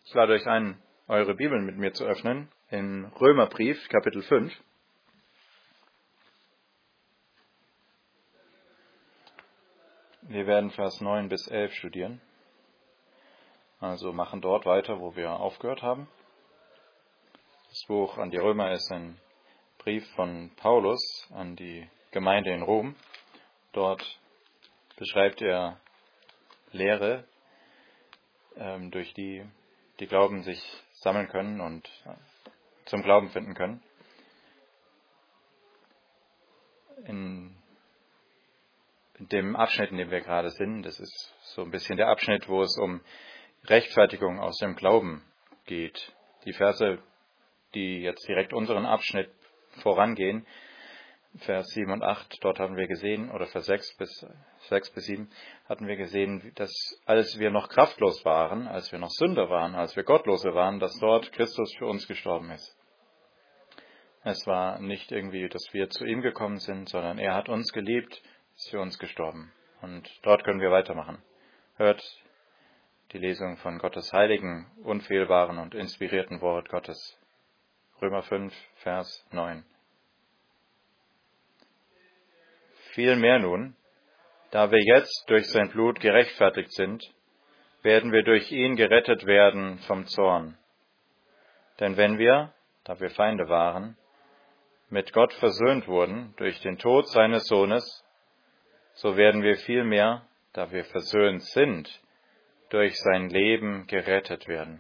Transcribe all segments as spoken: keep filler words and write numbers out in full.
Ich lade euch ein, eure Bibeln mit mir zu öffnen, in Römerbrief, Kapitel fünf. Wir werden Vers neun bis elf studieren. Also machen dort weiter, wo wir aufgehört haben. Das Buch an die Römer ist ein Brief von Paulus an die Gemeinde in Rom. Dort beschreibt er Lehre, ähm, durch die die Glauben sich sammeln können und zum Glauben finden können. In dem Abschnitt, in dem wir gerade sind, das ist so ein bisschen der Abschnitt, wo es um Rechtfertigung aus dem Glauben geht. Die Verse, die jetzt direkt unseren Abschnitt vorangehen, Vers sieben und acht, dort haben wir gesehen, oder Vers sechs bis sieben, hatten wir gesehen, dass als wir noch kraftlos waren, als wir noch Sünder waren, als wir Gottlose waren, dass dort Christus für uns gestorben ist. Es war nicht irgendwie, dass wir zu ihm gekommen sind, sondern er hat uns geliebt, ist für uns gestorben. Und dort können wir weitermachen. Hört die Lesung von Gottes heiligen, unfehlbaren und inspirierten Wort Gottes. Römer fünf, Vers neun. Vielmehr nun, da wir jetzt durch sein Blut gerechtfertigt sind, werden wir durch ihn gerettet werden vom Zorn. Denn wenn wir, da wir Feinde waren, mit Gott versöhnt wurden durch den Tod seines Sohnes, so werden wir vielmehr, da wir versöhnt sind, durch sein Leben gerettet werden.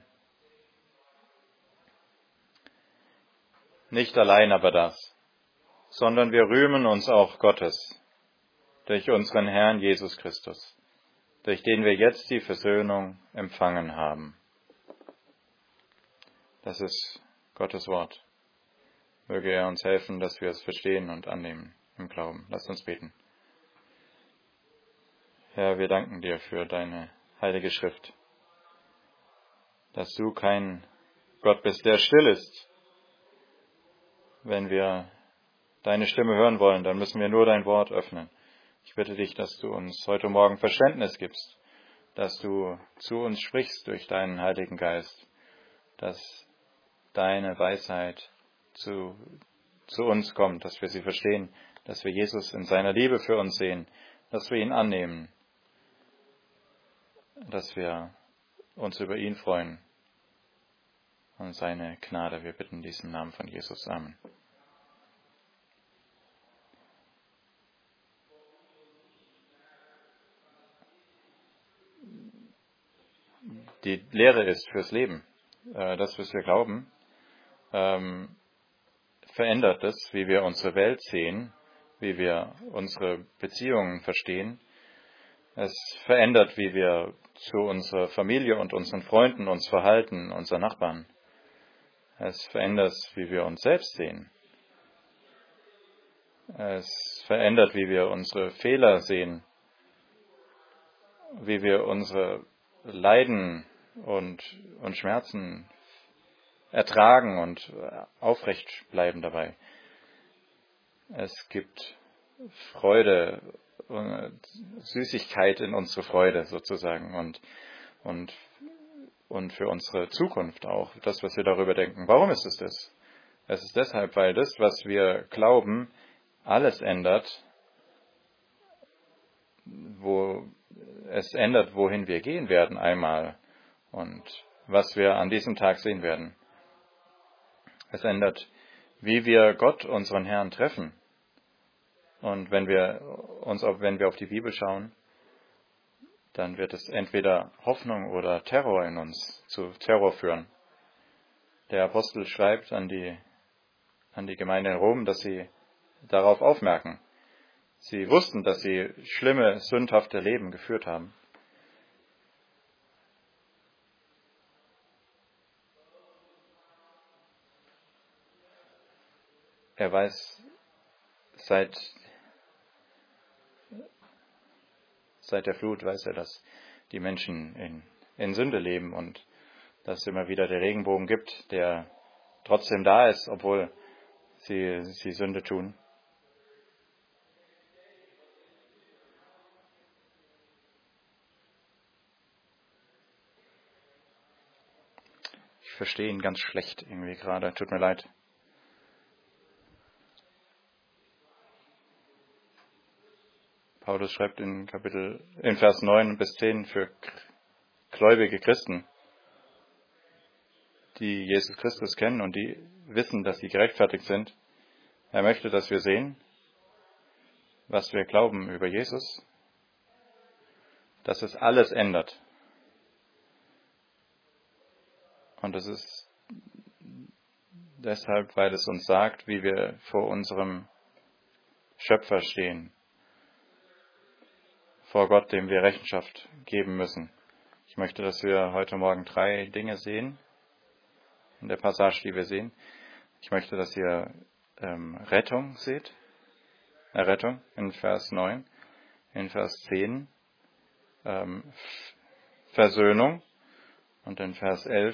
Nicht allein aber das, sondern wir rühmen uns auch Gottes, durch unseren Herrn Jesus Christus, durch den wir jetzt die Versöhnung empfangen haben. Das ist Gottes Wort. Möge er uns helfen, dass wir es verstehen und annehmen im Glauben. Lasst uns beten. Herr, wir danken dir für deine heilige Schrift, dass du kein Gott bist, der still ist. Wenn wir deine Stimme hören wollen, dann müssen wir nur dein Wort öffnen. Ich bitte dich, dass du uns heute Morgen Verständnis gibst, dass du zu uns sprichst durch deinen Heiligen Geist, dass deine Weisheit zu, zu uns kommt, dass wir sie verstehen, dass wir Jesus in seiner Liebe für uns sehen, dass wir ihn annehmen, dass wir uns über ihn freuen und seine Gnade. Wir bitten dies im Namen von Jesus. Amen. Die Lehre ist fürs Leben. Das, was wir glauben, verändert es, wie wir unsere Welt sehen, wie wir unsere Beziehungen verstehen. Es verändert, wie wir zu unserer Familie und unseren Freunden uns verhalten, unseren Nachbarn. Es verändert, wie wir uns selbst sehen. Es verändert, wie wir unsere Fehler sehen, wie wir unsere Leiden und, und Schmerzen ertragen und aufrecht bleiben dabei. Es gibt Freude, Süßigkeit in unsere Freude sozusagen und, und, und für unsere Zukunft auch, das, was wir darüber denken. Warum ist es das? Es ist deshalb, weil das, was wir glauben, alles ändert, wo es ändert, wohin wir gehen werden einmal und was wir an diesem Tag sehen werden. Es ändert, wie wir Gott, unseren Herrn, treffen. Und wenn wir uns, wenn wir auf die Bibel schauen, dann wird es entweder Hoffnung oder Terror in uns zu Terror führen. Der Apostel schreibt an die, an die Gemeinde in Rom, dass sie darauf aufmerken. Sie wussten, dass sie schlimme, sündhafte Leben geführt haben. Er weiß seit, seit der Flut, weiß er, dass die Menschen in, in Sünde leben und dass es immer wieder der Regenbogen gibt, der trotzdem da ist, obwohl sie, sie Sünde tun. verstehe ihn ganz schlecht irgendwie gerade. Tut mir leid. Paulus schreibt in Kapitel, in Vers neun bis zehn für gläubige Christen, die Jesus Christus kennen und die wissen, dass sie gerechtfertigt sind. Er möchte, dass wir sehen, was wir glauben über Jesus, dass es alles ändert. Und das ist deshalb, weil es uns sagt, wie wir vor unserem Schöpfer stehen, vor Gott, dem wir Rechenschaft geben müssen. Ich möchte, dass wir heute Morgen drei Dinge sehen, in der Passage, die wir sehen. Ich möchte, dass ihr ähm, Rettung seht, Errettung in Vers neun, in Vers zehn ähm, Versöhnung und in Vers elf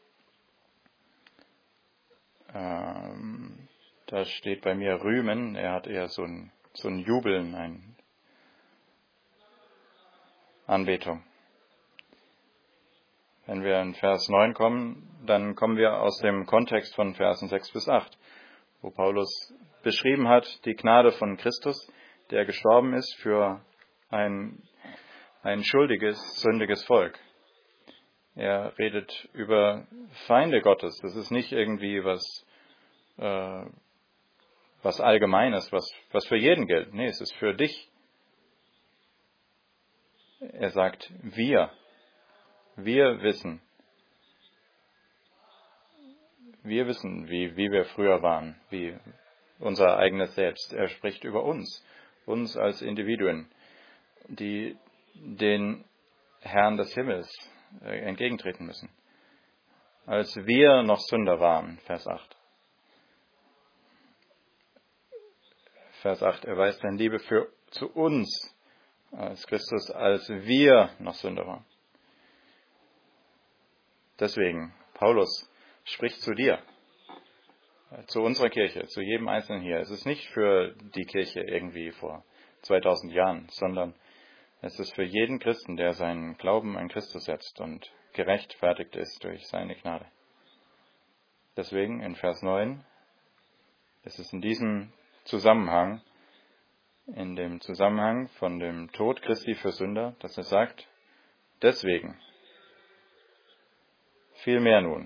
ähm, da steht bei mir Rühmen, er hat eher so ein, so ein Jubeln, ein Anbetung. Wenn wir in Vers neun kommen, dann kommen wir aus dem Kontext von Versen sechs bis acht, wo Paulus beschrieben hat, die Gnade von Christus, der gestorben ist für ein, ein schuldiges, sündiges Volk. Er redet über Feinde Gottes. Das ist nicht irgendwie was, äh, was Allgemeines, was, was für jeden gilt. Nee, es ist für dich. Er sagt, wir, wir wissen, wir wissen, wie, wie wir früher waren, wie unser eigenes Selbst. Er spricht über uns, uns als Individuen, die den Herrn des Himmels äh, entgegentreten müssen. Als wir noch Sünder waren, Vers acht. Vers acht, er weist seine Liebe für, zu uns als Christus, als wir noch Sünder waren. Deswegen, Paulus spricht zu dir, zu unserer Kirche, zu jedem Einzelnen hier. Es ist nicht für die Kirche irgendwie vor zweitausend Jahren, sondern es ist für jeden Christen, der seinen Glauben an Christus setzt und gerechtfertigt ist durch seine Gnade. Deswegen in Vers neun ist es in diesem Zusammenhang, in dem Zusammenhang von dem Tod Christi für Sünder, dass er sagt, deswegen, viel mehr nun.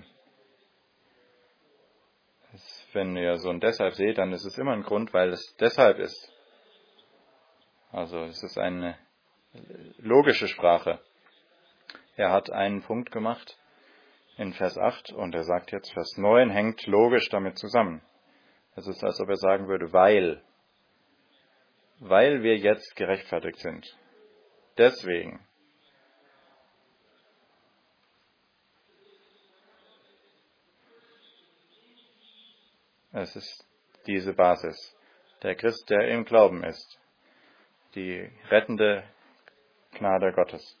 Wenn ihr so ein Deshalb seht, dann ist es immer ein Grund, weil es deshalb ist. Also es ist eine logische Sprache. Er hat einen Punkt gemacht in Vers acht und er sagt jetzt, Vers neun hängt logisch damit zusammen. Es ist, als ob er sagen würde, weil, weil wir jetzt gerechtfertigt sind. Deswegen. Es ist diese Basis. Der Christ, der im Glauben ist. Die rettende Gnade Gottes.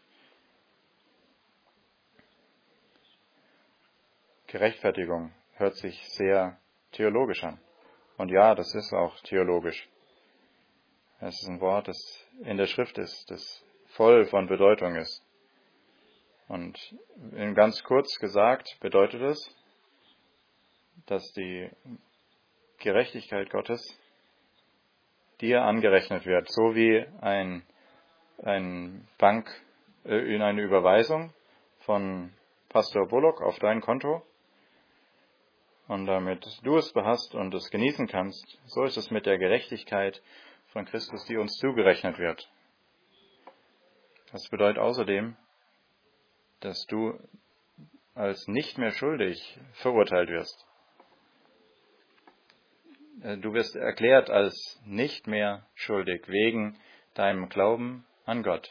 Gerechtfertigung hört sich sehr theologisch an. Und ja, das ist auch theologisch. Es ist ein Wort, das in der Schrift ist, das voll von Bedeutung ist. Und in ganz kurz gesagt bedeutet es, dass die Gerechtigkeit Gottes dir angerechnet wird, so wie ein, ein Bank äh, in eine Überweisung von Pastor Bullock auf dein Konto. Und damit du es behast und es genießen kannst, so ist es mit der Gerechtigkeit von Christus, die uns zugerechnet wird. Das bedeutet außerdem, dass du als nicht mehr schuldig verurteilt wirst. Du wirst erklärt als nicht mehr schuldig wegen deinem Glauben an Gott.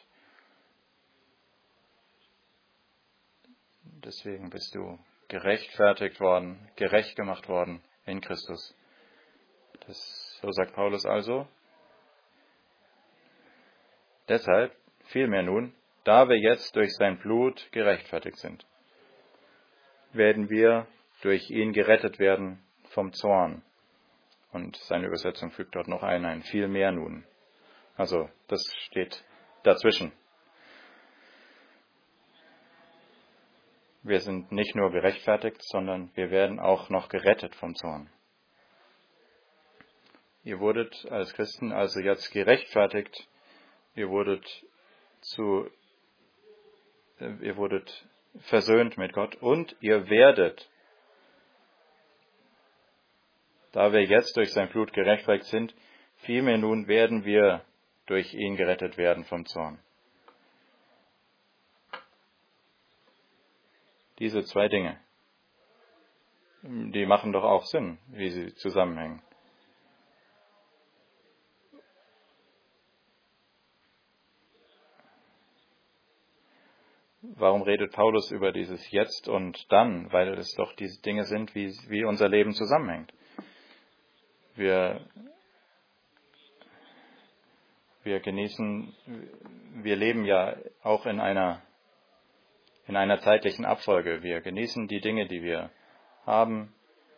Deswegen bist du gerechtfertigt worden, gerecht gemacht worden in Christus. Das, so sagt Paulus also. Deshalb, vielmehr nun, da wir jetzt durch sein Blut gerechtfertigt sind, werden wir durch ihn gerettet werden vom Zorn. Und seine Übersetzung fügt dort noch ein, ein viel mehr nun. Also das steht dazwischen. wir sind nicht nur gerechtfertigt, sondern wir werden auch noch gerettet vom Zorn. Ihr wurdet als Christen also jetzt gerechtfertigt, ihr wurdet zu, ihr wurdet versöhnt mit Gott und ihr werdet, da wir jetzt durch sein Blut gerechtfertigt sind, vielmehr nun werden wir durch ihn gerettet werden vom Zorn. Diese zwei Dinge, die machen doch auch Sinn, wie sie zusammenhängen. Warum redet Paulus über dieses Jetzt und Dann? Weil es doch diese Dinge sind, wie, wie unser Leben zusammenhängt. Wir, wir genießen, wir leben ja auch in einer, in einer zeitlichen Abfolge. Wir genießen die Dinge, die wir haben.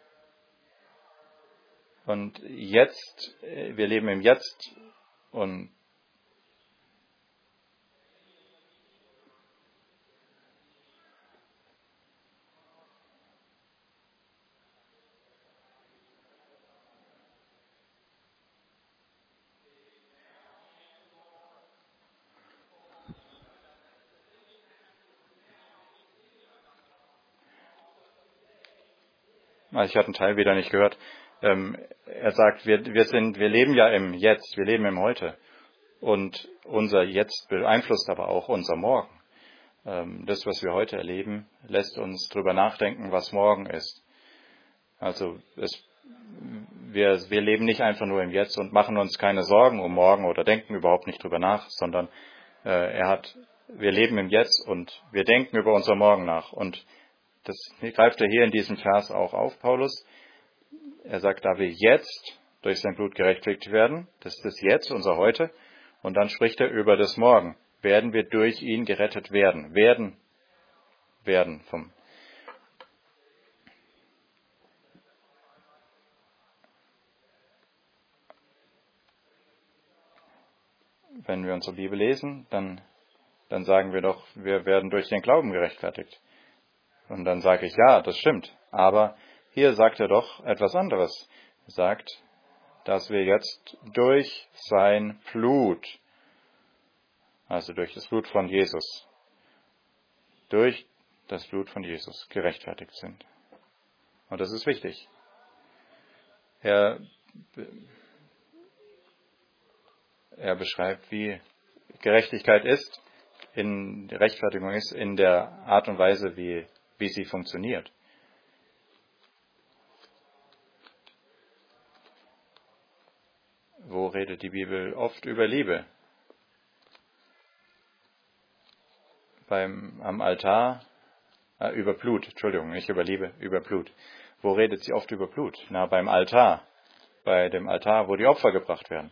Und jetzt, wir leben im Jetzt und Also ich hatte einen Teil wieder nicht gehört. Ähm, er sagt, wir, wir sind, wir leben ja im Jetzt, wir leben im Heute. Und unser Jetzt beeinflusst aber auch unser Morgen. Ähm, das, was wir heute erleben, lässt uns drüber nachdenken, was morgen ist. Also es, wir, wir leben nicht einfach nur im Jetzt und machen uns keine Sorgen um morgen oder denken überhaupt nicht drüber nach, sondern äh, er hat, wir leben im Jetzt und wir denken über unser Morgen nach. Und das greift er hier in diesem Vers auch auf, Paulus. Er sagt, da wir jetzt durch sein Blut gerechtfertigt werden, das ist das Jetzt, unser Heute, und dann spricht er über das Morgen. Werden wir durch ihn gerettet werden. Werden, werden vom. Wenn wir unsere Bibel lesen, dann, dann sagen wir doch, wir werden durch den Glauben gerechtfertigt. Und dann sage ich, ja, das stimmt. Aber hier sagt er doch etwas anderes. Er sagt, dass wir jetzt durch sein Blut, also durch das Blut von Jesus, durch das Blut von Jesus gerechtfertigt sind. Und das ist wichtig. Er, er beschreibt, wie Gerechtigkeit ist, in Rechtfertigung ist, in der Art und Weise, wie, wie sie funktioniert. Wo redet die Bibel oft über Liebe? Beim, am Altar, äh, über Blut, Entschuldigung, nicht über Liebe, über Blut. Wo redet sie oft über Blut? Na, beim Altar, bei dem Altar, wo die Opfer gebracht werden.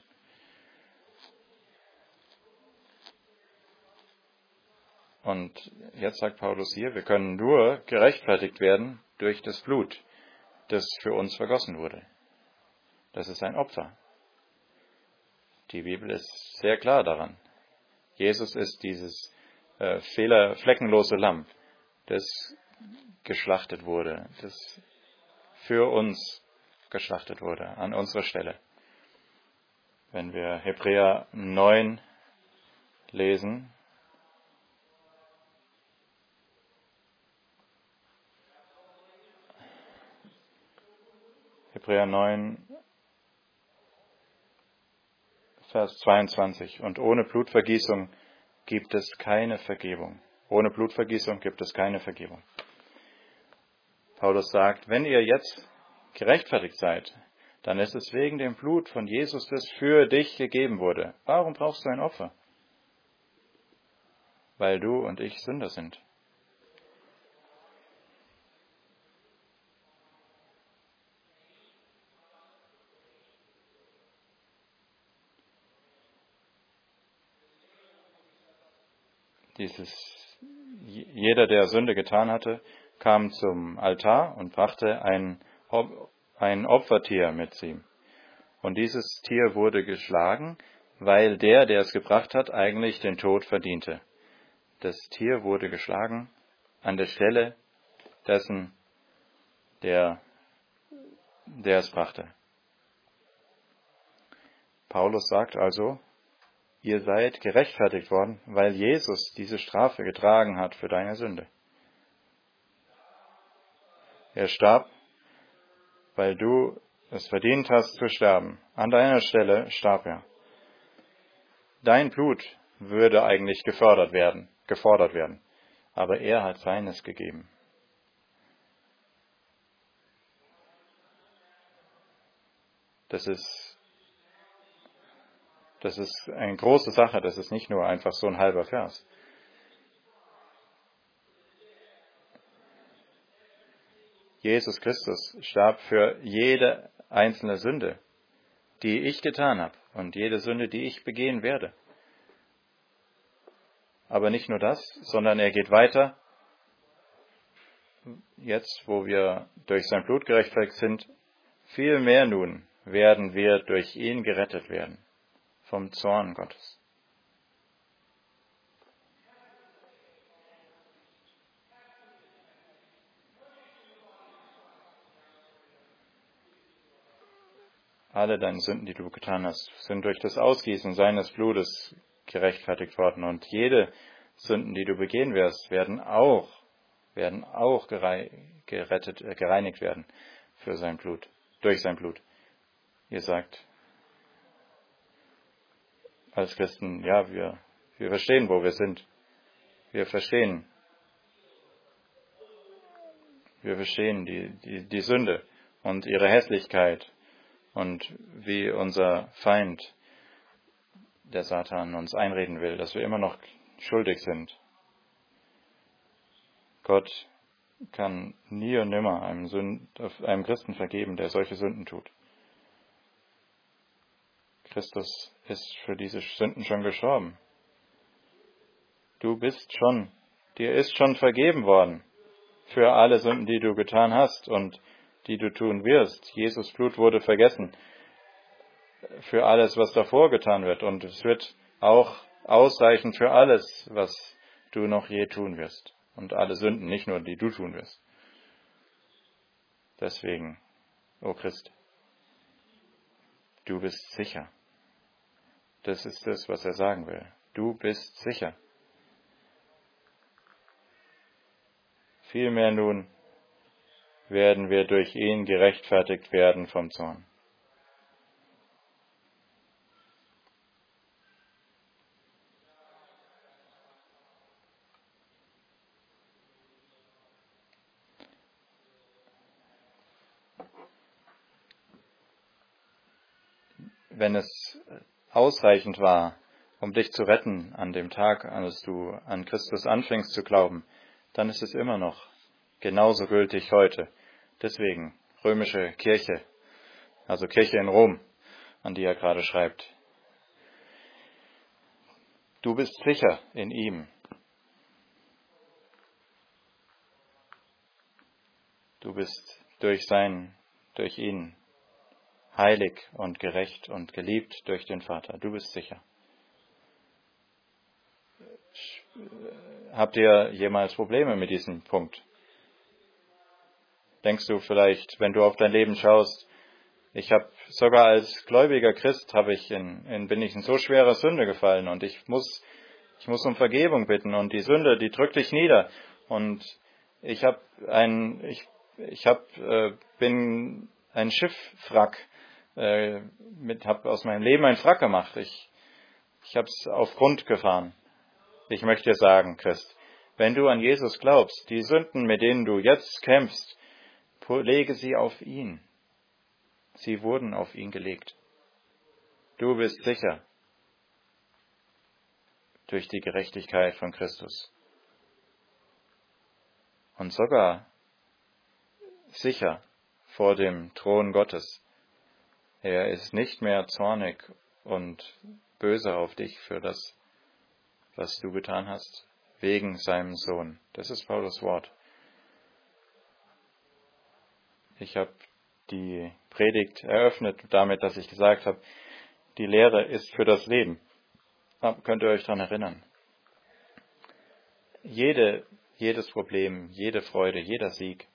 Und jetzt sagt Paulus hier, wir können nur gerechtfertigt werden durch das Blut, das für uns vergossen wurde. Das ist ein Opfer. Die Bibel ist sehr klar daran. Jesus ist dieses äh, fehler, fleckenlose Lamm, das geschlachtet wurde, das für uns geschlachtet wurde, an unserer Stelle. Wenn wir Hebräer neun lesen, Hebräer neun, Vers zweiundzwanzig. Und ohne Blutvergießung gibt es keine Vergebung. Ohne Blutvergießung gibt es keine Vergebung. Paulus sagt, wenn ihr jetzt gerechtfertigt seid, dann ist es wegen dem Blut von Jesus, das für dich gegeben wurde. Warum brauchst du ein Opfer? Weil du und ich Sünder sind. Dieses, jeder, der Sünde getan hatte, kam zum Altar und brachte ein, ein Opfertier mit ihm. Und dieses Tier wurde geschlagen, weil der, der es gebracht hat, eigentlich den Tod verdiente. Das Tier wurde geschlagen an der Stelle, dessen, der, der es brachte. Paulus sagt also, ihr seid gerechtfertigt worden, weil Jesus diese Strafe getragen hat für deine Sünde. Er starb, weil du es verdient hast zu sterben. An deiner Stelle starb er. Dein Blut würde eigentlich gefördert werden, gefordert werden, aber er hat seines gegeben. Das ist, das ist eine große Sache, das ist nicht nur einfach so ein halber Vers. Jesus Christus starb für jede einzelne Sünde, die ich getan habe und jede Sünde, die ich begehen werde. Aber nicht nur das, sondern er geht weiter. Jetzt, wo wir durch sein Blut gerechtfertigt sind, viel mehr nun werden wir durch ihn gerettet werden vom Zorn Gottes. Alle deine Sünden, die du getan hast, sind durch das Ausgießen seines Blutes gerechtfertigt worden. Und jede Sünden, die du begehen wirst, werden auch, werden auch gerettet, äh, gereinigt werden für sein Blut, durch sein Blut. Ihr sagt als Christen, ja, wir, wir verstehen, wo wir sind. Wir verstehen, wir verstehen die, die, die Sünde und ihre Hässlichkeit. Und wie unser Feind, der Satan, uns einreden will, dass wir immer noch schuldig sind. Gott kann nie und nimmer einem, Sünd, einem Christen vergeben, der solche Sünden tut. Christus ist für diese Sünden schon gestorben. Du bist schon, dir ist schon vergeben worden für alle Sünden, die du getan hast und die du tun wirst. Jesus Blut wurde vergessen für alles, was davor getan wird. Und es wird auch ausreichen für alles, was du noch je tun wirst. Und alle Sünden, nicht nur die du tun wirst. Deswegen, o Christ, du bist sicher. Das ist das, was er sagen will. Du bist sicher. Vielmehr nun werden wir durch ihn gerechtfertigt werden vom Zorn. Wenn es ausreichend war, um dich zu retten an dem Tag, als du an Christus anfängst zu glauben, dann ist es immer noch genauso gültig heute. Deswegen römische Kirche, also Kirche in Rom, an die er gerade schreibt. Du bist sicher in ihm. Du bist durch sein, durch ihn heilig und gerecht und geliebt durch den Vater. Du bist sicher. Habt ihr jemals Probleme mit diesem Punkt? Denkst du vielleicht, wenn du auf dein Leben schaust, ich habe sogar als gläubiger Christ habe ich in, in bin ich in so schwere Sünde gefallen und ich muss ich muss um Vergebung bitten und die Sünde, die drückt dich nieder und ich habe ein ich ich habe äh, bin ein Schiffwrack äh, mit habe aus meinem Leben ein Wrack gemacht. Ich ich habe es auf Grund gefahren. Ich möchte dir sagen, Christ, wenn du an Jesus glaubst, die Sünden, mit denen du jetzt kämpfst, lege sie auf ihn. Sie wurden auf ihn gelegt. Du bist sicher durch die Gerechtigkeit von Christus. Und sogar sicher vor dem Thron Gottes. Er ist nicht mehr zornig und böse auf dich für das, was du getan hast, wegen seinem Sohn. Das ist Paulus Wort. Ich habe die Predigt eröffnet damit, dass ich gesagt habe, die Lehre ist für das Leben. Könnt ihr euch daran erinnern? Jede jedes Problem, jede Freude, jeder Sieg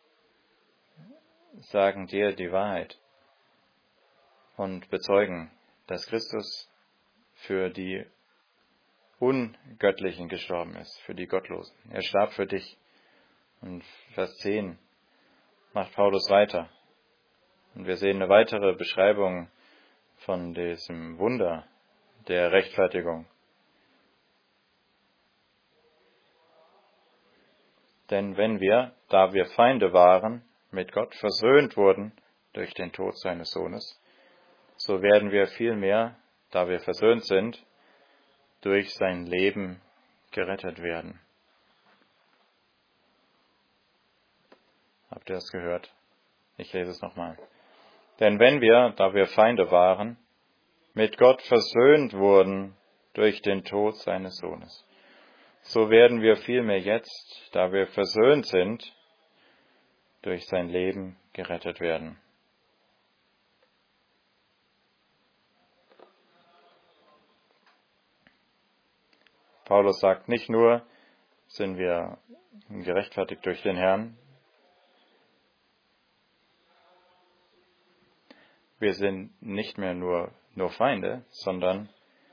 sagen dir die Wahrheit und bezeugen, dass Christus für die Ungöttlichen gestorben ist, für die Gottlosen. Er starb für dich. Und Vers zehn macht Paulus weiter. Und wir sehen eine weitere Beschreibung von diesem Wunder der Rechtfertigung. Denn wenn wir, da wir Feinde waren, mit Gott versöhnt wurden durch den Tod seines Sohnes, so werden wir vielmehr, da wir versöhnt sind, durch sein Leben gerettet werden. Habt ihr das gehört? Ich lese es nochmal. Denn wenn wir, da wir Feinde waren, mit Gott versöhnt wurden durch den Tod seines Sohnes, so werden wir vielmehr jetzt, da wir versöhnt sind, durch sein Leben gerettet werden. Paulus sagt, nicht nur sind wir gerechtfertigt durch den Herrn, wir sind nicht mehr nur, nur Feinde, sondern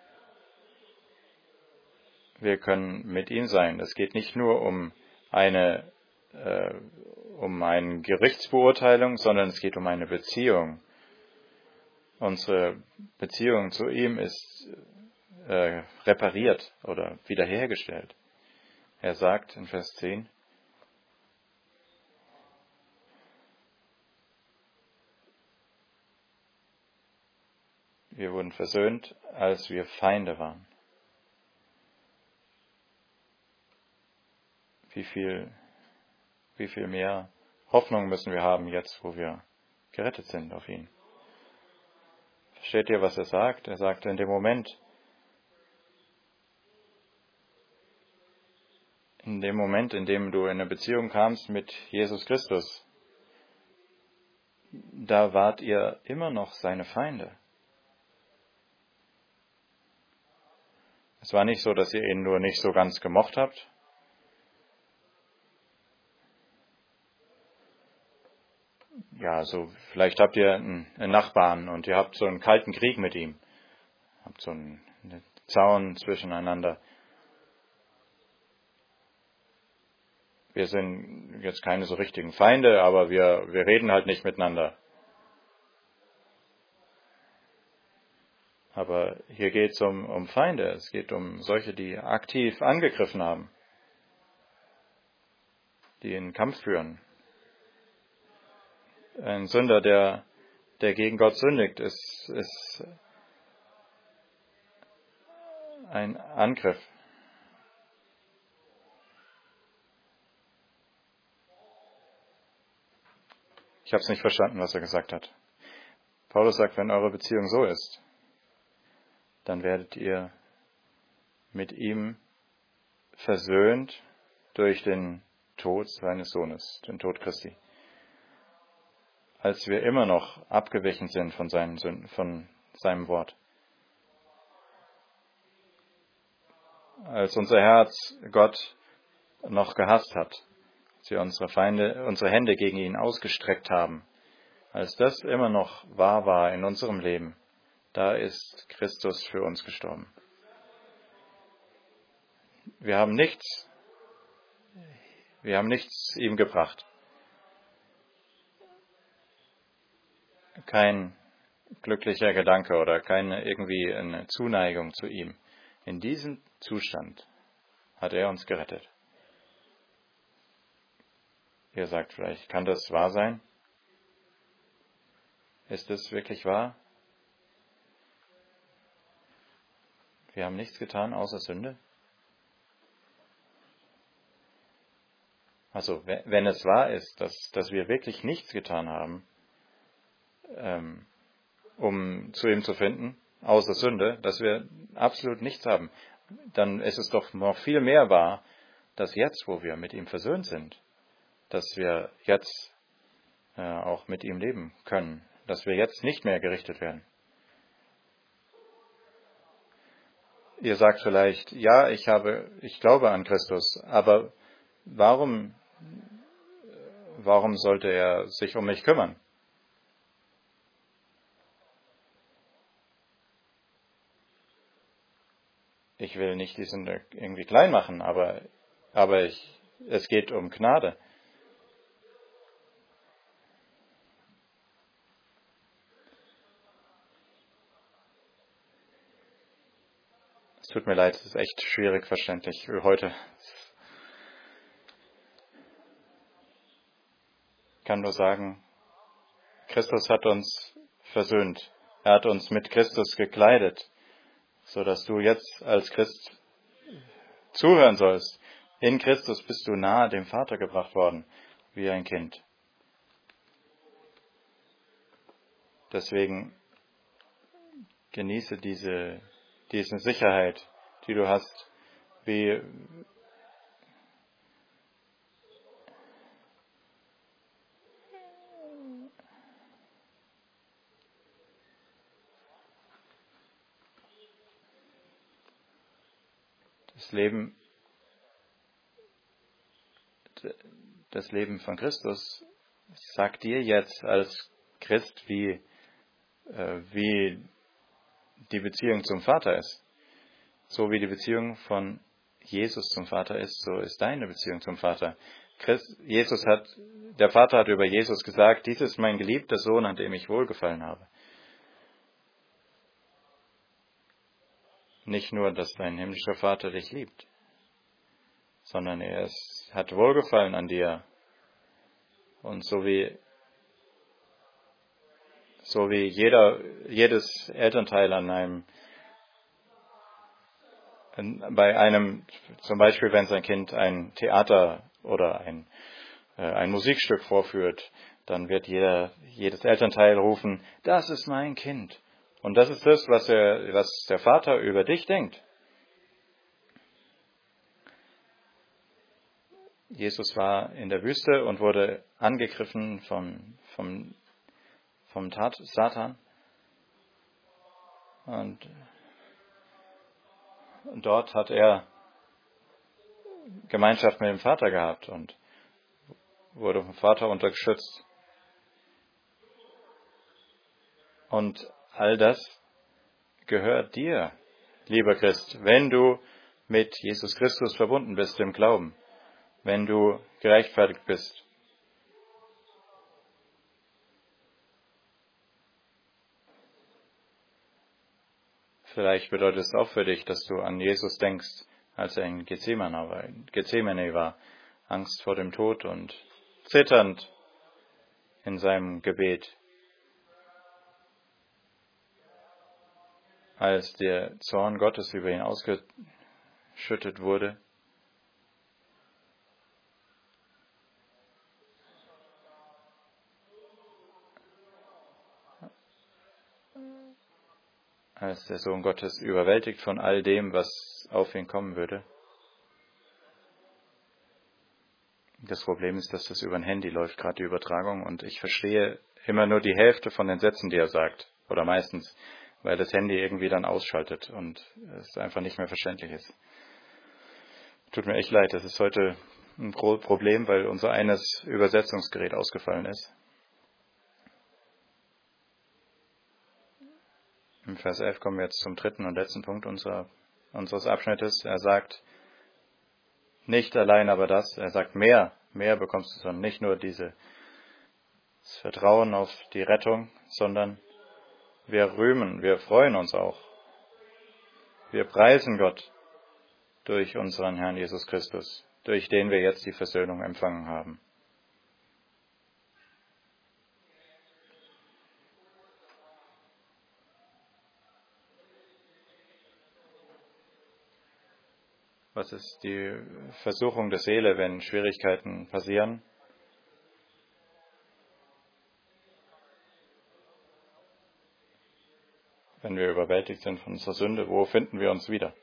wir können mit ihm sein. Es geht nicht nur um eine, äh, um eine Gerichtsbeurteilung, sondern es geht um eine Beziehung. Unsere Beziehung zu ihm ist äh, repariert oder wiederhergestellt. Er sagt in Vers zehn, wir wurden versöhnt, als wir Feinde waren. Wie viel, wie viel mehr Hoffnung müssen wir haben jetzt, wo wir gerettet sind auf ihn. Versteht ihr, was er sagt? Er sagt, in dem Moment, in dem Moment, in dem du in eine Beziehung kamst mit Jesus Christus, da wart ihr immer noch seine Feinde. Es war nicht so, dass ihr ihn nur nicht so ganz gemocht habt. Ja, so vielleicht habt ihr einen, einen Nachbarn und ihr habt so einen kalten Krieg mit ihm. Habt so einen, einen Zaun zwischeneinander. Wir sind jetzt keine so richtigen Feinde, aber wir, wir reden halt nicht miteinander. Aber hier geht es um, um Feinde. Es geht um solche, die aktiv angegriffen haben, die einen Kampf führen. Ein Sünder, der, der gegen Gott sündigt, ist, ist ein Angriff. Ich habe es nicht verstanden, was er gesagt hat. Paulus sagt, wenn eure Beziehung so ist, dann werdet ihr mit ihm versöhnt durch den Tod seines Sohnes, den Tod Christi. Als wir immer noch abgewichen sind von seinen Sünden, von seinem Wort. Als unser Herz Gott noch gehasst hat, als wir unsere Feinde, unsere Hände gegen ihn ausgestreckt haben, als das immer noch wahr war in unserem Leben, da ist Christus für uns gestorben. Wir haben nichts, wir haben nichts ihm gebracht. Kein glücklicher Gedanke oder keine irgendwie eine Zuneigung zu ihm. In diesem Zustand hat er uns gerettet. Ihr sagt vielleicht, kann das wahr sein? Ist es wirklich wahr? Wir haben nichts getan außer Sünde? Also, wenn es wahr ist, dass, dass wir wirklich nichts getan haben, ähm, um zu ihm zu finden, außer Sünde, dass wir absolut nichts haben, dann ist es doch noch viel mehr wahr, dass jetzt, wo wir mit ihm versöhnt sind, dass wir jetzt äh, auch mit ihm leben können, dass wir jetzt nicht mehr gerichtet werden. Ihr sagt vielleicht, ja, ich habe, ich glaube an Christus, aber warum, warum sollte er sich um mich kümmern? Ich will nicht die Sünde irgendwie klein machen, aber, aber ich, es geht um Gnade. Es tut mir leid, es ist echt schwierig verständlich heute. Ich kann nur sagen, Christus hat uns versöhnt. Er hat uns mit Christus gekleidet, so dass du jetzt als Christ zuhören sollst. In Christus bist du nahe dem Vater gebracht worden, wie ein Kind. Deswegen genieße diese, diese Sicherheit, die du hast, wie das Leben, das Leben von Christus sagt dir jetzt als Christ, wie, äh, wie die Beziehung zum Vater ist. So wie die Beziehung von Jesus zum Vater ist, so ist deine Beziehung zum Vater. Christ, Jesus hat, der Vater hat über Jesus gesagt, dies ist mein geliebter Sohn, an dem ich wohlgefallen habe. Nicht nur, dass dein himmlischer Vater dich liebt, sondern er ist, hat Wohlgefallen an dir. Und so wie, so wie jeder, jedes Elternteil an einem, bei einem, zum Beispiel wenn sein Kind ein Theater oder ein, äh, ein Musikstück vorführt, dann wird jeder, jedes Elternteil rufen, das ist mein Kind. Und das ist das, was, er, was der Vater über dich denkt. Jesus war in der Wüste und wurde angegriffen vom, vom, vom Tat, Satan. Und, und dort hat er Gemeinschaft mit dem Vater gehabt und wurde vom Vater unterstützt. Und all das gehört dir, lieber Christ, wenn du mit Jesus Christus verbunden bist im Glauben, wenn du gerechtfertigt bist. Vielleicht bedeutet es auch für dich, dass du an Jesus denkst, als er in Gethsemane war, Angst vor dem Tod und zitternd in seinem Gebet, als der Zorn Gottes über ihn ausgeschüttet wurde. Als der Sohn Gottes überwältigt von all dem, was auf ihn kommen würde. Das Problem ist, dass das über ein Handy läuft, gerade die Übertragung, und ich verstehe immer nur die Hälfte von den Sätzen, die er sagt, oder meistens, weil das Handy irgendwie dann ausschaltet und es einfach nicht mehr verständlich ist. Tut mir echt leid, das ist heute ein Problem, weil unser eines Übersetzungsgerät ausgefallen ist. Im Vers elf kommen wir jetzt zum dritten und letzten Punkt unserer, unseres Abschnittes. Er sagt, nicht allein aber das, er sagt mehr, mehr bekommst du, sondern nicht nur dieses Vertrauen auf die Rettung, sondern wir rühmen, wir freuen uns auch. Wir preisen Gott durch unseren Herrn Jesus Christus, durch den wir jetzt die Versöhnung empfangen haben. Was ist die Versuchung der Seele, wenn Schwierigkeiten passieren? Wenn wir überwältigt sind von unserer Sünde, wo finden wir uns wieder?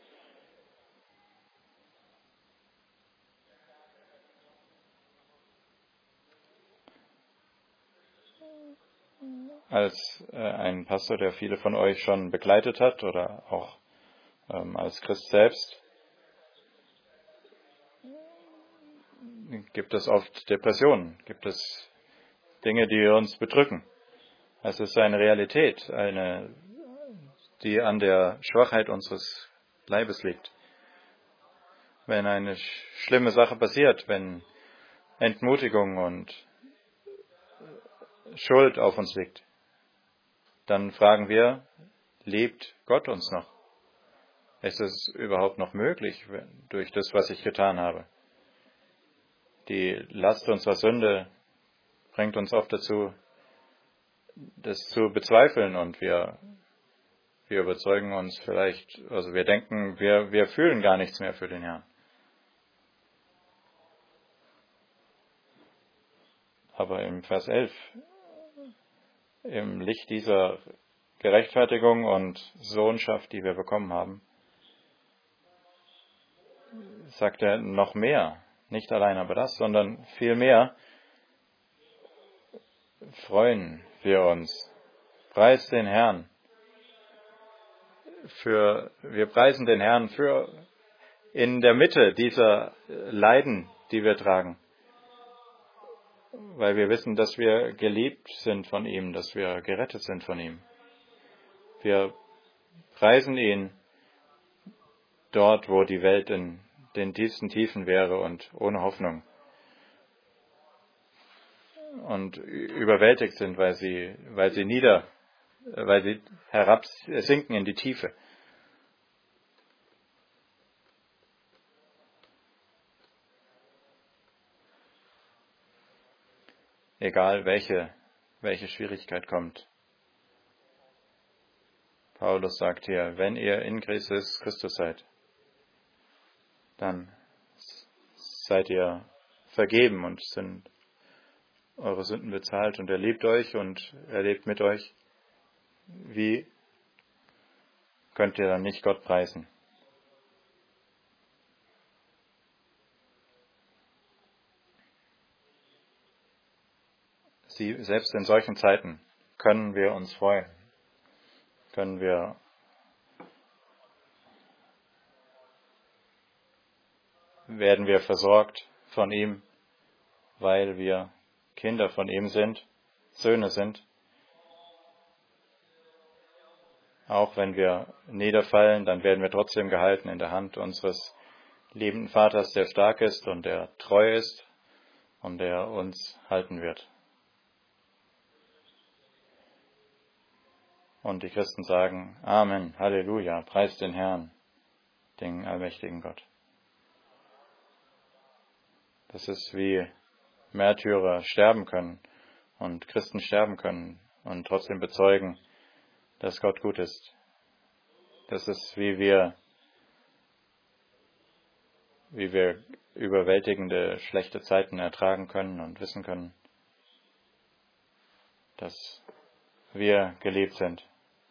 Als äh, ein Pastor, der viele von euch schon begleitet hat oder auch ähm, als Christ selbst, gibt es oft Depressionen, gibt es Dinge, die uns bedrücken. Es ist eine Realität, eine, die an der Schwachheit unseres Leibes liegt. Wenn eine schlimme Sache passiert, wenn Entmutigung und Schuld auf uns liegt, dann fragen wir, liebt Gott uns noch? Ist es überhaupt noch möglich durch das, was ich getan habe? Die Last unserer Sünde bringt uns oft dazu, das zu bezweifeln, und wir, wir überzeugen uns vielleicht, also wir denken, wir, wir fühlen gar nichts mehr für den Herrn. Aber im Vers elf, im Licht dieser Gerechtfertigung und Sohnschaft, die wir bekommen haben, sagt er noch mehr. Nicht allein aber das, sondern vielmehr freuen wir uns. Preist den Herrn. Für, wir preisen den Herrn für in der Mitte dieser Leiden, die wir tragen. Weil wir wissen, dass wir geliebt sind von ihm, dass wir gerettet sind von ihm. Wir preisen ihn dort, wo die Welt in den tiefsten Tiefen wäre und ohne Hoffnung. Und überwältigt sind, weil sie, weil sie nieder, weil sie herabsinken in die Tiefe. Egal welche, welche Schwierigkeit kommt. Paulus sagt hier, wenn ihr in Christus Christus seid, dann seid ihr vergeben und sind eure Sünden bezahlt, und er liebt euch und er lebt mit euch. Wie könnt ihr dann nicht Gott preisen? Sie, selbst in solchen Zeiten können wir uns freuen, können wir werden wir versorgt von ihm, weil wir Kinder von ihm sind, Söhne sind. Auch wenn wir niederfallen, dann werden wir trotzdem gehalten in der Hand unseres liebenden Vaters, der stark ist und der treu ist und der uns halten wird. Und die Christen sagen, Amen, Halleluja, preist den Herrn, den allmächtigen Gott. Das ist wie Märtyrer sterben können und Christen sterben können und trotzdem bezeugen, dass Gott gut ist. Das ist wie wir, wie wir überwältigende schlechte Zeiten ertragen können und wissen können, dass wir geliebt sind.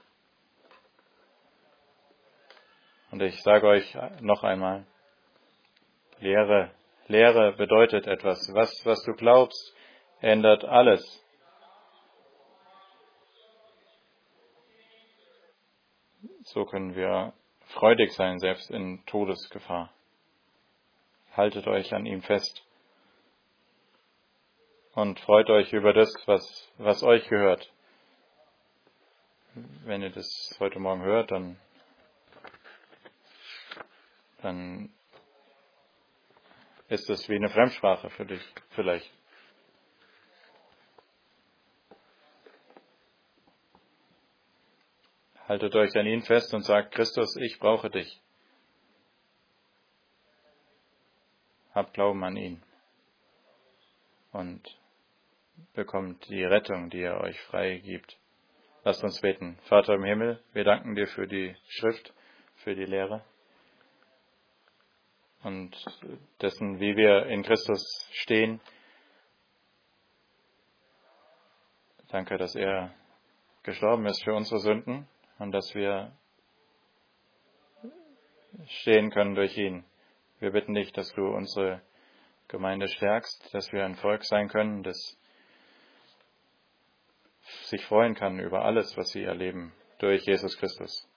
Und ich sage euch noch einmal, Lehre, Lehre bedeutet etwas. Was, was du glaubst, ändert alles. So können wir freudig sein, selbst in Todesgefahr. Haltet euch an ihm fest und freut euch über das, was, was euch gehört. Wenn ihr das heute Morgen hört, dann, dann ist es wie eine Fremdsprache für dich vielleicht. Haltet euch an ihn fest und sagt, Christus, ich brauche dich. Habt Glauben an ihn und bekommt die Rettung, die er euch frei gibt. Lasst uns beten. Vater im Himmel, wir danken dir für die Schrift, für die Lehre und dessen, wie wir in Christus stehen. Danke, dass er gestorben ist für unsere Sünden und dass wir stehen können durch ihn. Wir bitten dich, dass du unsere Gemeinde stärkst, dass wir ein Volk sein können, das sich freuen kann über alles, was sie erleben durch Jesus Christus.